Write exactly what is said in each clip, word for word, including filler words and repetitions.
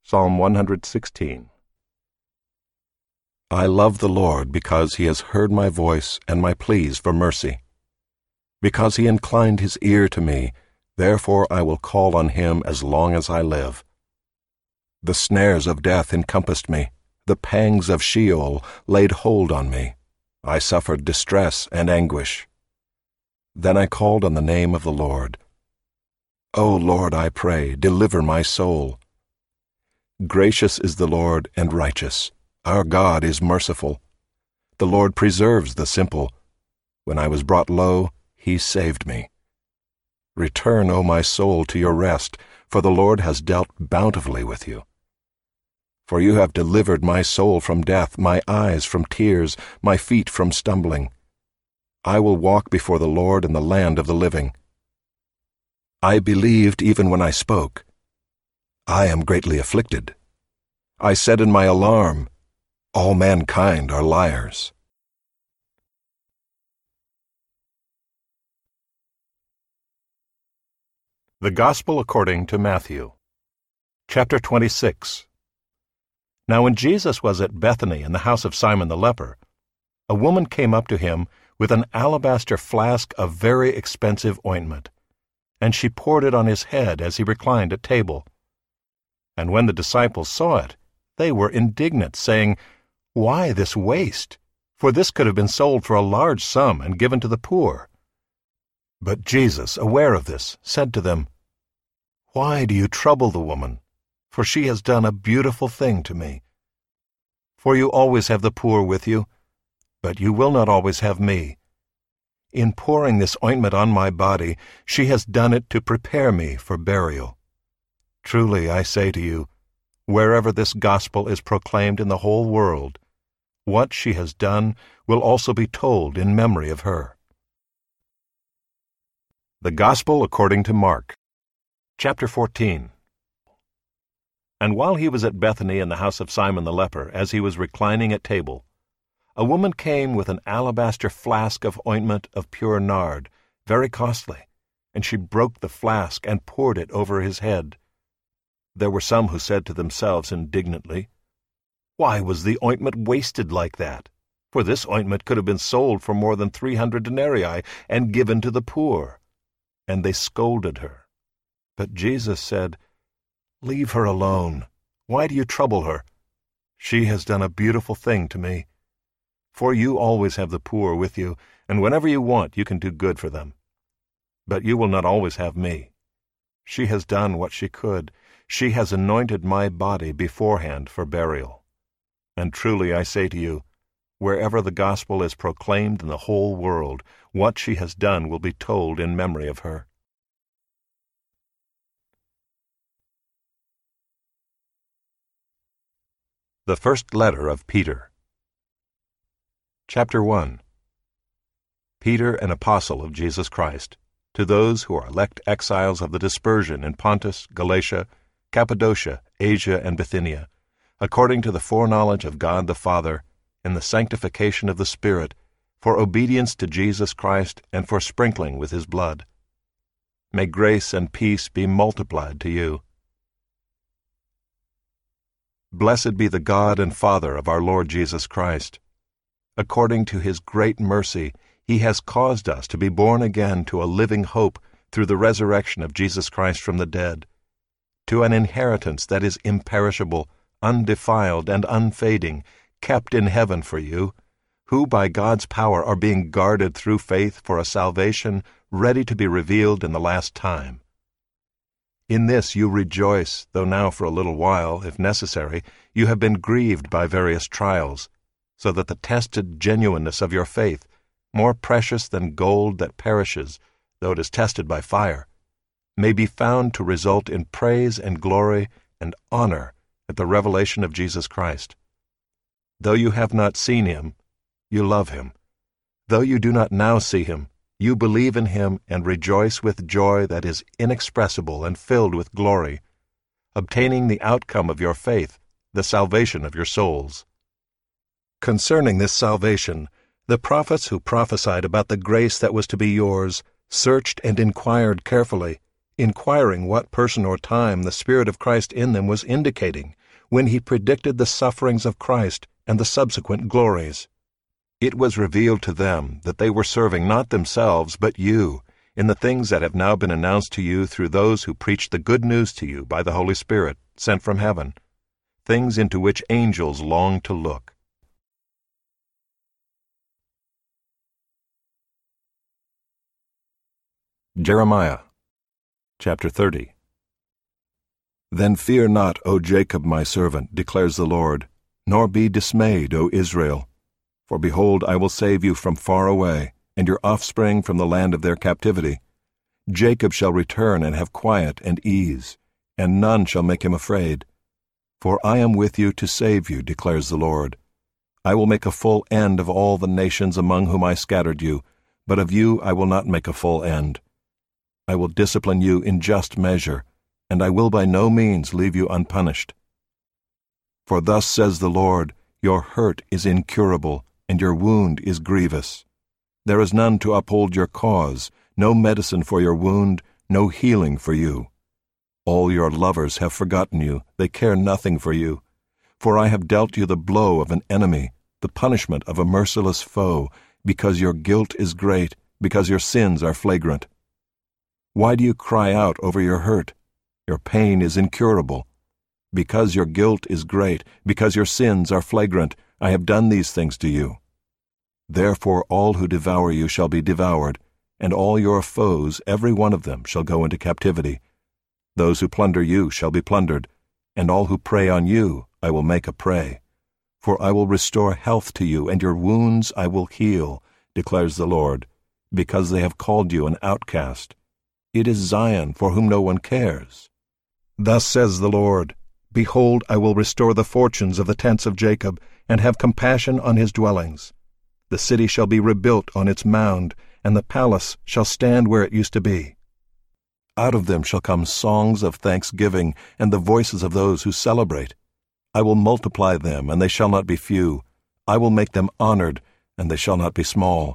Psalm one hundred sixteen. I love the Lord because he has heard my voice and my pleas for mercy. Because he inclined his ear to me, therefore I will call on him as long as I live. The snares of death encompassed me, the pangs of Sheol laid hold on me. I suffered distress and anguish. Then I called on the name of the Lord. O Lord, I pray, deliver my soul. Gracious is the Lord and righteous. Our God is merciful. The Lord preserves the simple. When I was brought low, he saved me. Return, O my soul, to your rest, for the Lord has dealt bountifully with you. For you have delivered my soul from death, my eyes from tears, my feet from stumbling. I will walk before the Lord in the land of the living. I believed even when I spoke. I am greatly afflicted. I said in my alarm, all mankind are liars. The Gospel according to Matthew, chapter twenty-six. Now when Jesus was at Bethany in the house of Simon the leper, a woman came up to him with an alabaster flask of very expensive ointment, and she poured it on his head as he reclined at table. And when the disciples saw it, they were indignant, saying, Why this waste? For this could have been sold for a large sum and given to the poor. But Jesus, aware of this, said to them, Why do you trouble the woman? For she has done a beautiful thing to me. For you always have the poor with you, but you will not always have me. In pouring this ointment on my body, she has done it to prepare me for burial. Truly, I say to you, wherever this gospel is proclaimed in the whole world, what she has done will also be told in memory of her. The Gospel according to Mark, chapter fourteen. And while he was at Bethany in the house of Simon the leper, as he was reclining at table, a woman came with an alabaster flask of ointment of pure nard, very costly, and she broke the flask and poured it over his head. There were some who said to themselves indignantly, Why was the ointment wasted like that? For this ointment could have been sold for more than three hundred denarii and given to the poor. And they scolded her. But Jesus said, Leave her alone. Why do you trouble her? She has done a beautiful thing to me. For you always have the poor with you, and whenever you want you can do good for them. But you will not always have me. She has done what she could. She has anointed my body beforehand for burial. And truly I say to you, wherever the gospel is proclaimed in the whole world, what she has done will be told in memory of her. The First Letter of Peter, chapter one. Peter, an apostle of Jesus Christ, to those who are elect exiles of the dispersion in Pontus, Galatia, Cappadocia, Asia, and Bithynia, according to the foreknowledge of God the Father, in the sanctification of the Spirit, for obedience to Jesus Christ and for sprinkling with his blood. May grace and peace be multiplied to you. Blessed be the God and Father of our Lord Jesus Christ. According to his great mercy, he has caused us to be born again to a living hope through the resurrection of Jesus Christ from the dead, to an inheritance that is imperishable, undefiled, and unfading, kept in heaven for you, who by God's power are being guarded through faith for a salvation ready to be revealed in the last time. In this you rejoice, though now for a little while, if necessary, you have been grieved by various trials, so that the tested genuineness of your faith, more precious than gold that perishes, though it is tested by fire, may be found to result in praise and glory and honor at the revelation of Jesus Christ. Though you have not seen him, you love him. Though you do not now see him, you believe in him and rejoice with joy that is inexpressible and filled with glory, obtaining the outcome of your faith, the salvation of your souls. Concerning this salvation, the prophets who prophesied about the grace that was to be yours searched and inquired carefully, inquiring what person or time the Spirit of Christ in them was indicating when he predicted the sufferings of Christ and the subsequent glories. It was revealed to them that they were serving not themselves but you, in the things that have now been announced to you through those who preach the good news to you by the Holy Spirit, sent from heaven, things into which angels long to look. Jeremiah chapter thirty. Then fear not, O Jacob my servant, declares the Lord, nor be dismayed, O Israel. For behold, I will save you from far away, and your offspring from the land of their captivity. Jacob shall return and have quiet and ease, and none shall make him afraid. For I am with you to save you, declares the Lord. I will make a full end of all the nations among whom I scattered you, but of you I will not make a full end. I will discipline you in just measure, and I will by no means leave you unpunished. For thus says the Lord, your hurt is incurable, and your wound is grievous. There is none to uphold your cause, no medicine for your wound, no healing for you. All your lovers have forgotten you, they care nothing for you. For I have dealt you the blow of an enemy, the punishment of a merciless foe, because your guilt is great, because your sins are flagrant. Why do you cry out over your hurt? Your pain is incurable. Because your guilt is great, because your sins are flagrant, I have done these things to you. Therefore all who devour you shall be devoured, and all your foes, every one of them, shall go into captivity. Those who plunder you shall be plundered, and all who prey on you I will make a prey. For I will restore health to you, and your wounds I will heal, declares the Lord, because they have called you an outcast. It is Zion for whom no one cares. Thus says the Lord, behold, I will restore the fortunes of the tents of Jacob, and have compassion on his dwellings. The city shall be rebuilt on its mound, and the palace shall stand where it used to be. Out of them shall come songs of thanksgiving, and the voices of those who celebrate. I will multiply them, and they shall not be few. I will make them honored, and they shall not be small.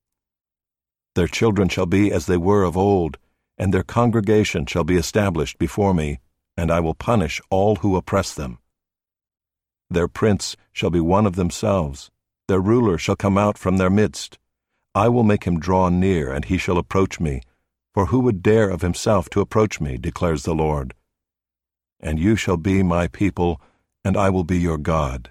Their children shall be as they were of old, and their congregation shall be established before me, and I will punish all who oppress them. Their prince shall be one of themselves, their ruler shall come out from their midst. I will make him draw near, and he shall approach me, for who would dare of himself to approach me, declares the Lord. And you shall be my people, and I will be your God.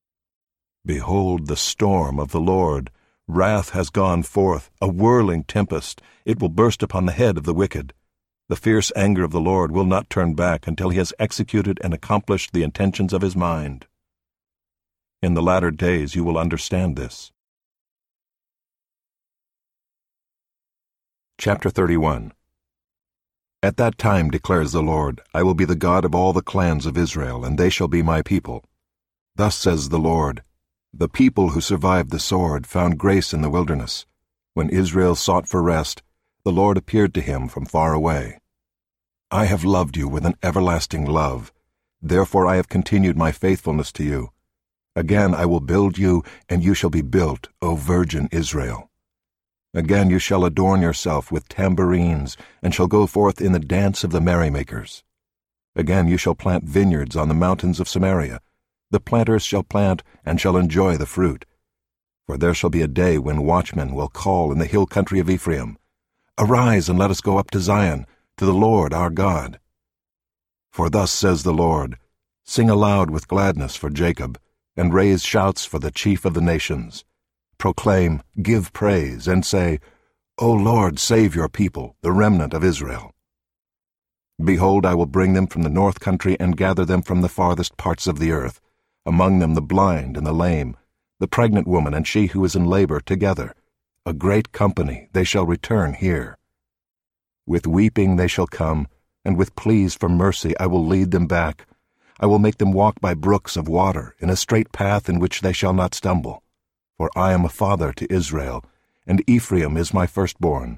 Behold the storm of the Lord, wrath has gone forth, a whirling tempest, it will burst upon the head of the wicked. The fierce anger of the Lord will not turn back until he has executed and accomplished the intentions of his mind. In the latter days you will understand this. Chapter thirty-one. At that time, declares the Lord, I will be the God of all the clans of Israel, and they shall be my people. Thus says the Lord, the people who survived the sword found grace in the wilderness. When Israel sought for rest, the Lord appeared to him from far away. I have loved you with an everlasting love. Therefore I have continued my faithfulness to you. Again I will build you, and you shall be built, O virgin Israel. Again you shall adorn yourself with tambourines, and shall go forth in the dance of the merrymakers. Again you shall plant vineyards on the mountains of Samaria. The planters shall plant, and shall enjoy the fruit. For there shall be a day when watchmen will call in the hill country of Ephraim, Arise, and let us go up to Zion, to the Lord our God. For thus says the Lord, Sing aloud with gladness for Jacob, and raise shouts for the chief of the nations. Proclaim, give praise, and say, O Lord, save your people, the remnant of Israel. Behold, I will bring them from the north country and gather them from the farthest parts of the earth, among them the blind and the lame, the pregnant woman and she who is in labor together. A great company, they shall return here. With weeping they shall come, and with pleas for mercy I will lead them back. I will make them walk by brooks of water, in a straight path in which they shall not stumble. For I am a father to Israel, and Ephraim is my firstborn.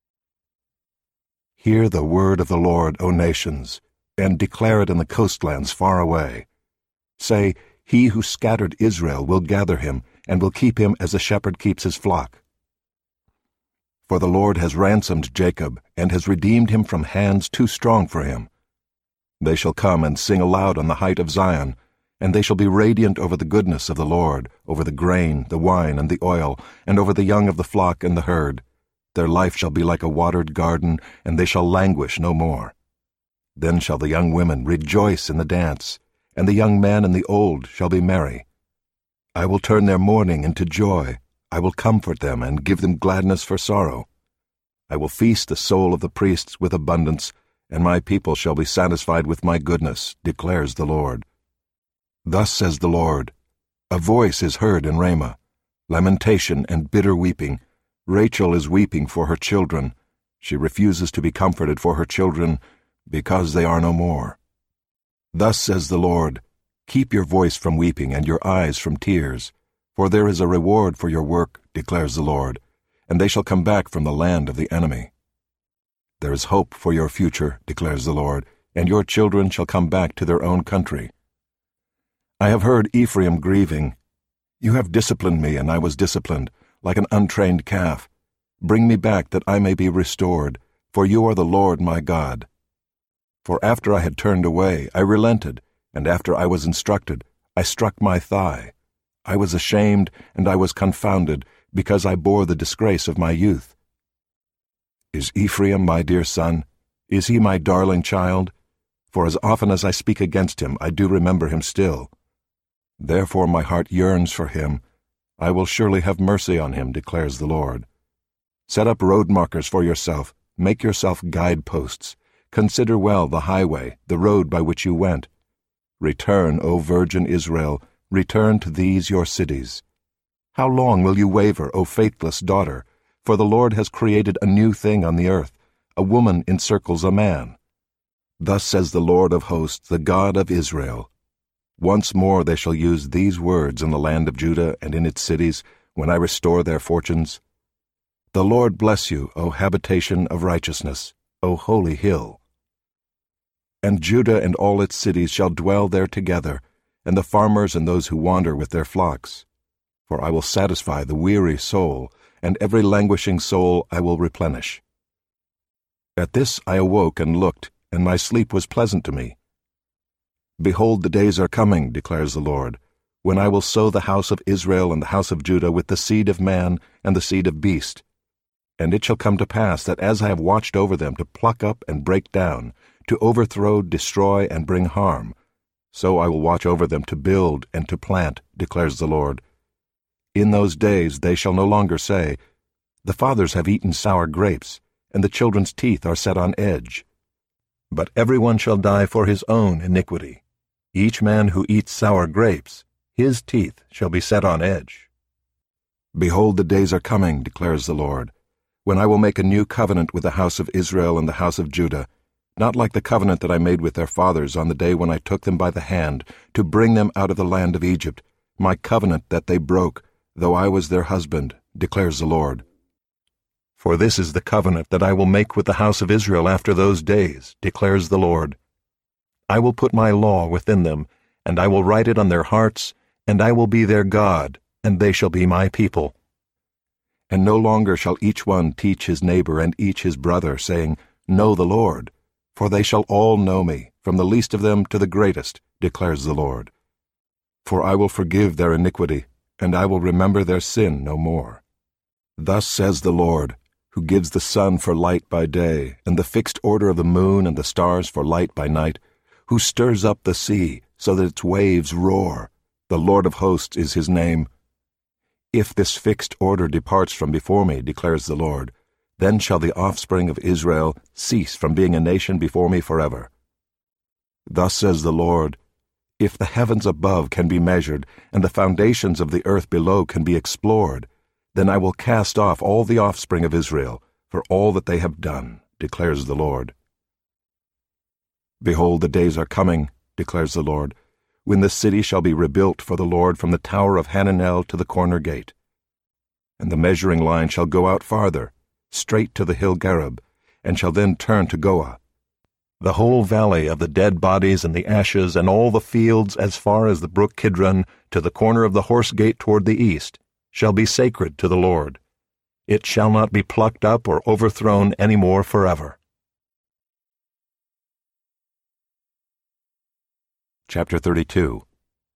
Hear the word of the Lord, O nations, and declare it in the coastlands far away. Say, He who scattered Israel will gather him, and will keep him as a shepherd keeps his flock. For the Lord has ransomed Jacob, and has redeemed him from hands too strong for him. They shall come and sing aloud on the height of Zion. and they shall be radiant over the goodness of the Lord, over the grain, the wine, and the oil, and over the young of the flock and the herd. Their life shall be like a watered garden, and they shall languish no more. Then shall the young women rejoice in the dance, and the young men and the old shall be merry. I will turn their mourning into joy. I will comfort them and give them gladness for sorrow. I will feast the soul of the priests with abundance, and my people shall be satisfied with my goodness, declares the Lord. Thus says the Lord, a voice is heard in Ramah, lamentation and bitter weeping. Rachel is weeping for her children. She refuses to be comforted for her children, because they are no more. Thus says the Lord, keep your voice from weeping and your eyes from tears, for there is a reward for your work, declares the Lord, and they shall come back from the land of the enemy. There is hope for your future, declares the Lord, and your children shall come back to their own country. I have heard Ephraim grieving. You have disciplined me, and I was disciplined, like an untrained calf. Bring me back that I may be restored, for you are the Lord my God. For after I had turned away, I relented, and after I was instructed, I struck my thigh. I was ashamed, and I was confounded, because I bore the disgrace of my youth. Is Ephraim my dear son? Is he my darling child? For as often as I speak against him, I do remember him still. Therefore my heart yearns for him. I will surely have mercy on him, declares the Lord. Set up road markers for yourself. Make yourself guideposts. Consider well the highway, the road by which you went. Return, O virgin Israel, return to these your cities. How long will you waver, O faithless daughter? For the Lord has created a new thing on the earth. A woman encircles a man. Thus says the Lord of hosts, the God of Israel. Once more they shall use these words in the land of Judah and in its cities, when I restore their fortunes. The Lord bless you, O habitation of righteousness, O holy hill. And Judah and all its cities shall dwell there together, and the farmers and those who wander with their flocks. For I will satisfy the weary soul, and every languishing soul I will replenish. At this I awoke and looked, and my sleep was pleasant to me. Behold, the days are coming, declares the Lord, when I will sow the house of Israel and the house of Judah with the seed of man and the seed of beast. And it shall come to pass that as I have watched over them to pluck up and break down, to overthrow, destroy, and bring harm, so I will watch over them to build and to plant, declares the Lord. In those days they shall no longer say, the fathers have eaten sour grapes, and the children's teeth are set on edge. But everyone shall die for his own iniquity. Each man who eats sour grapes, his teeth shall be set on edge. Behold, the days are coming, declares the Lord, when I will make a new covenant with the house of Israel and the house of Judah, not like the covenant that I made with their fathers on the day when I took them by the hand to bring them out of the land of Egypt, my covenant that they broke, though I was their husband, declares the Lord. For this is the covenant that I will make with the house of Israel after those days, declares the Lord. I will put my law within them, and I will write it on their hearts, and I will be their God, and they shall be my people. And no longer shall each one teach his neighbor and each his brother, saying, Know the Lord, for they shall all know me, from the least of them to the greatest, declares the Lord. For I will forgive their iniquity, and I will remember their sin no more. Thus says the Lord, who gives the sun for light by day, and the fixed order of the moon and the stars for light by night, who stirs up the sea so that its waves roar. The Lord of hosts is his name. If this fixed order departs from before me, declares the Lord, then shall the offspring of Israel cease from being a nation before me forever. Thus says the Lord, if the heavens above can be measured, and the foundations of the earth below can be explored, then I will cast off all the offspring of Israel for all that they have done, declares the Lord. Behold, the days are coming, declares the Lord, when the city shall be rebuilt for the Lord from the tower of Hananel to the corner gate. And the measuring line shall go out farther, straight to the hill Gareb, and shall then turn to Goah. The whole valley of the dead bodies and the ashes, and all the fields as far as the brook Kidron, to the corner of the horse gate toward the east, shall be sacred to the Lord. It shall not be plucked up or overthrown any more forever. Chapter thirty-two.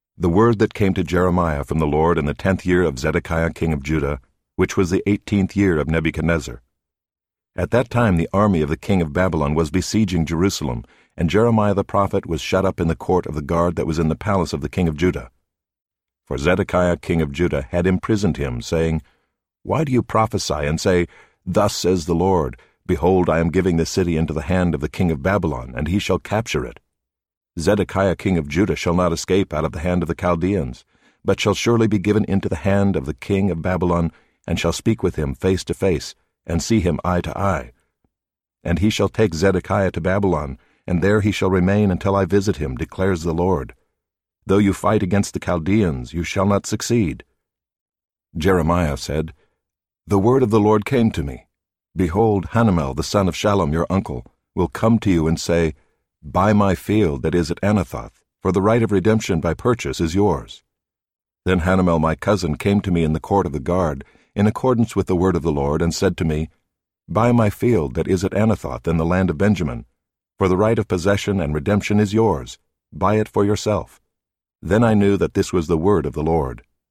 The word that came to Jeremiah from the Lord in the tenth year of Zedekiah king of Judah, which was the eighteenth year of Nebuchadnezzar. At that time the army of the king of Babylon was besieging Jerusalem, and Jeremiah the prophet was shut up in the court of the guard that was in the palace of the king of Judah. For Zedekiah king of Judah had imprisoned him, saying, Why do you prophesy and say, Thus says the Lord, Behold, I am giving the city into the hand of the king of Babylon, and he shall capture it. Zedekiah king of Judah shall not escape out of the hand of the Chaldeans, but shall surely be given into the hand of the king of Babylon, and shall speak with him face to face, and see him eye to eye. And he shall take Zedekiah to Babylon, and there he shall remain until I visit him, declares the Lord. Though you fight against the Chaldeans, you shall not succeed. Jeremiah said, The word of the Lord came to me. Behold, Hanamel the son of Shallum your uncle will come to you and say, Buy my field that is at Anathoth, for the right of redemption by purchase is yours. Then Hanamel my cousin came to me in the court of the guard, in accordance with the word of the Lord, and said to me, Buy my field that is at Anathoth in the land of Benjamin, for the right of possession and redemption is yours. Buy it for yourself. Then I knew that this was the word of the Lord.